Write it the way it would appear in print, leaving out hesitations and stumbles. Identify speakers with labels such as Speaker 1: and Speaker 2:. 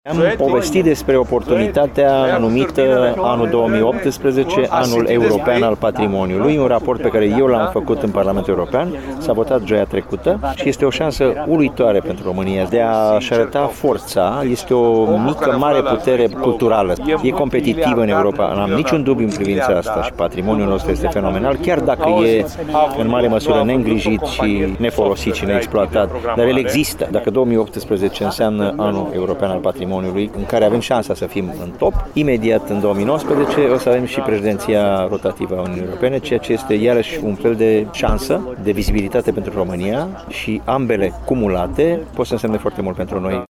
Speaker 1: Am povestit despre oportunitatea numită anul 2018, anul european al patrimoniului, un raport pe care eu l-am făcut în Parlamentul European, s-a votat joia trecută și este o șansă uluitoare pentru România de a-și arăta forța. Este o mică, mare putere culturală. E competitivă în Europa, n-am niciun dubiu în privința asta și patrimoniul nostru este fenomenal, chiar dacă e în mare măsură neîngrijit și nefolosit și neexploatat, dar el există. Dacă 2018 înseamnă anul european al patrimoniului, în care avem șansa să fim în top, imediat în 2019 o să avem și președinția rotativă a Uniunii Europene, ceea ce este iarăși un fel de șansă, de vizibilitate pentru România și ambele cumulate pot să însemne foarte mult pentru noi.